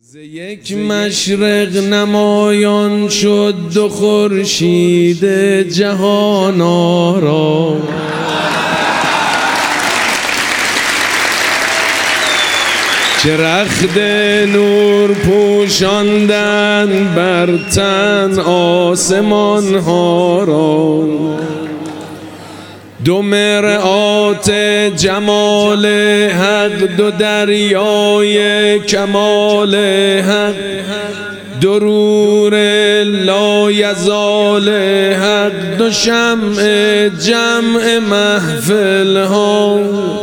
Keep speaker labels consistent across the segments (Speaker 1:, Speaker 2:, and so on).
Speaker 1: ز یک مشرق نمایان شد دو خورشید جهان آرا، چه رخت نور پوشاندند بر تن آسمان ها را. دو مرآت جمال حق، دو دریای کمال حق، درور لایزال حق، دو شمع جمع محفل ها.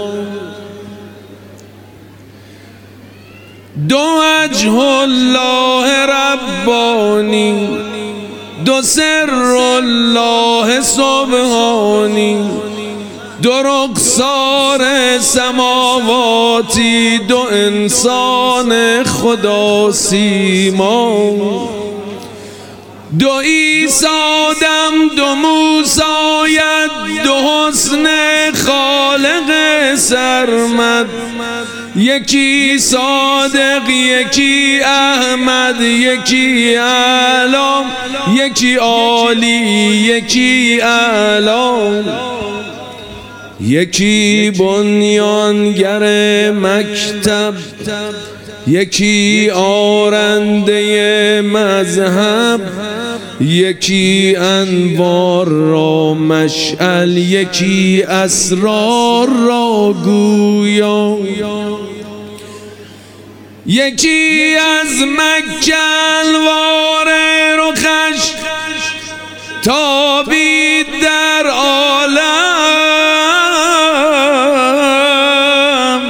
Speaker 1: دو وجه الله ربانی، دو سر الله سبحانی، دو رخسار سماواتی، دو انسان خدا سیما. دو عیسی آدم، دو موسی ید، دو حسن خالق سرمد، یکی صادق یکی احمد، یکی اعلام یکی عالی یکی اعلام، یکی بنیانگر مکتب، یکی آرنده مذهب، یکی انوار را مشعل، یکی اسرار را گویا. یکی از مکه انوار رخش تابید در عالم،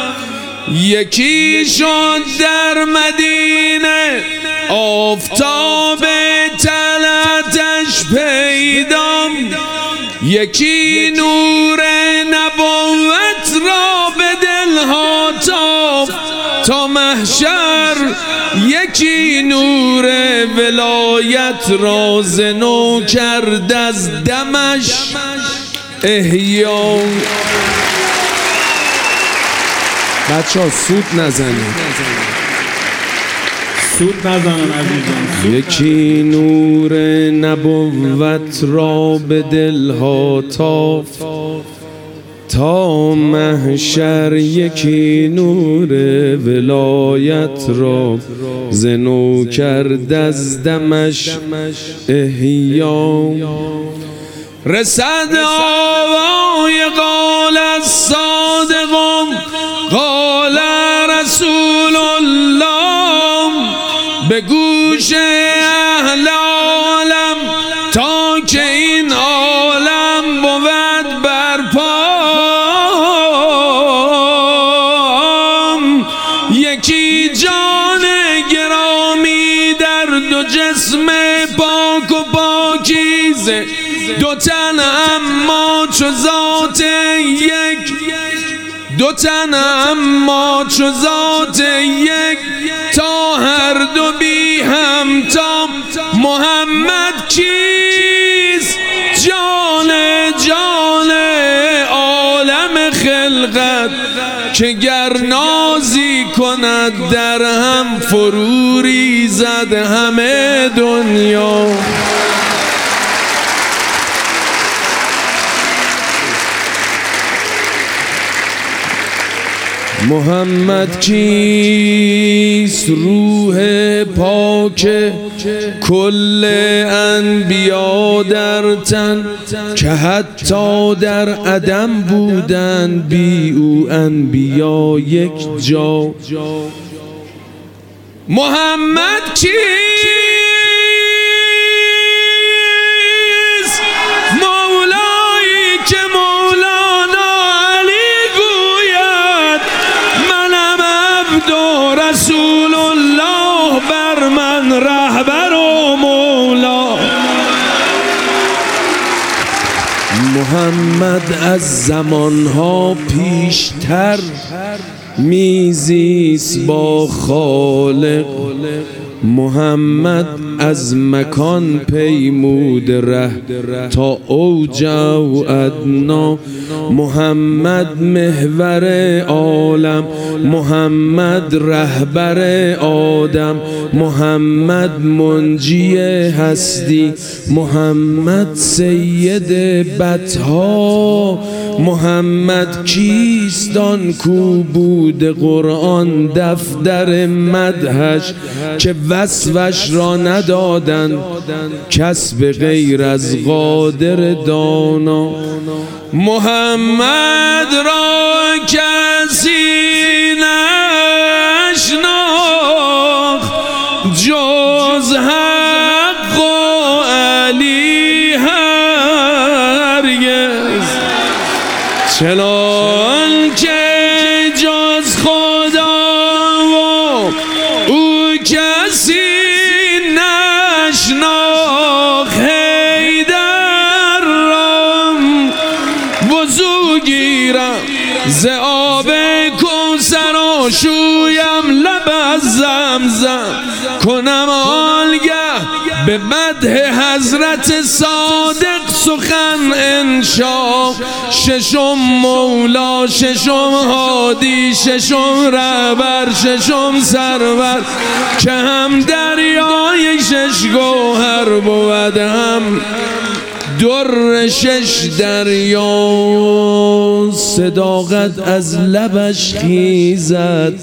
Speaker 1: یکی شد در مدینه آفتاب طلعتش پیدام، یکی نور نبوت را به دلها تافت تا محشر، یکی نور ولایت را ز نو کرد از دمش احیا. بچه‌ها سود نزنید،
Speaker 2: سود نزنن عزیزان.
Speaker 1: یکی نور نبوت را به دلها تافت تا محشر، یکی نور ولایت را ز نو کرد از دمش احیا. رسد آوای قال الصادق قال رسول الله به گوش اهل عالم تا که این عالم بود برپام. یکی جان گرامی در دو جسم پاک و پاکیزه، دو تن اما چو ذات یک، دو تن اما چو ذات یک، تا هر دو بی همتا. محمد کیست؟ جان جان عالم خلقت، که گر نازی کند در هم فرو ریزد همه دنیا. محمد کیست؟ روح پاک کل انبیا در تن، که حتی در عدم بودن بی او انبیا یک جا. محمد کیست؟ مولایی که مولانا علی گوید منم عبد و رسول الله، بر من رهبر و مولا. محمد از زمانها پیشتر میزیست با خالق. محمد از مکان پیمود ره تا اوج و ادنا. محمد محور عالم، محمد رهبر آدم، محمد منجی هستی، محمد سید بطها. محمد کیست آن کو بود قرآن دفتر مدحش که وصفش را ندادند کس به غیر از قادر دانا. محمد را کسی نشناخت جز حق و علی هرگز، چنان که جز خدا و او کسی نشناخت. حیدر را وضو گیرم ز آب کوثر و شویم لب از زمزم، کنم آنگه به مدح حضرت صادق سخن انشا. ششم مولا، ششم هادی، ششم رهبر، ششم سرور، که هم دریای شش گوهر بود هم در شش دریا. صداقت از لبش خیزد،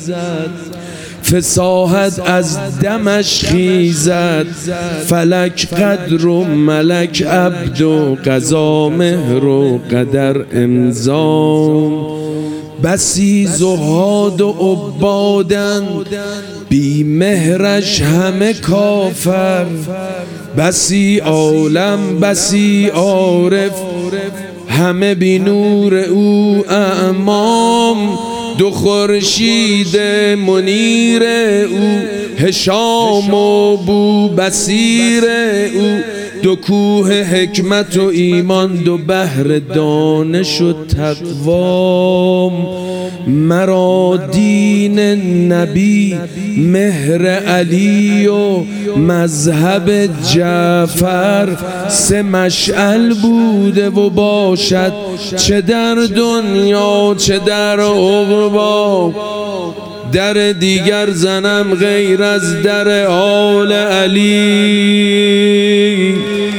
Speaker 1: فصاحت از دمش خیزد، فلک قدر و ملک عبد و قضا مهر و قدر امضا. بسی زهاد و عبادند بی مهرش همه کافر، بسی عالم بسی عارف همه بی نور او اعمام. دو خورشید منیر او هشام و بو بصیر او، دو کوه حکمت و ایمان، دو بحر دانش و تقوام. مرا دین نبی مهر علی و مذهب جعفر، سه مشعل بوده و باشد چه در دنیا چه در عقبا. در دیگر زنم غیر از در آل علی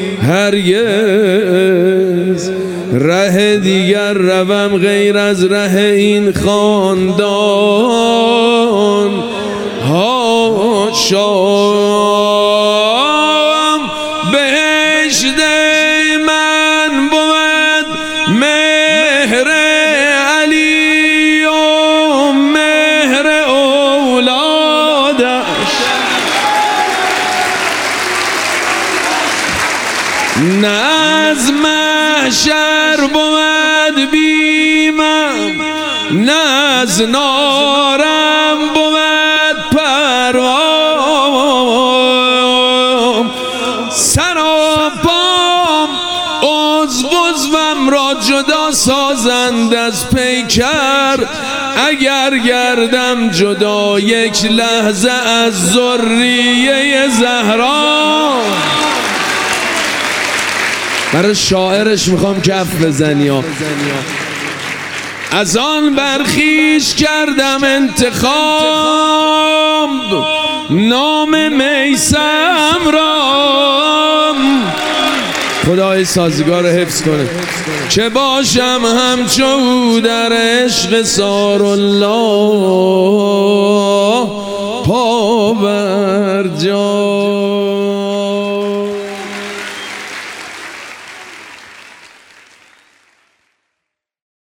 Speaker 1: هرگز، ره دیگر روم غیر از ره این خاندان. هاشام بهشت من بود مهر علی و مهر اولادش، نه از محشر بود بیمم، نه از نارم بود پروام. سراپام عضوم را جدا سازند از پیکر، اگر گردم جدا یک لحظه از ذریه زهرا. برای شاعرش میخوام کف بزنی. از آن برخیش کردم انتخاب نام میثم را، خدای سازگار حفظ کنه، که باشم همچو در عشق سار الله پا بر جا.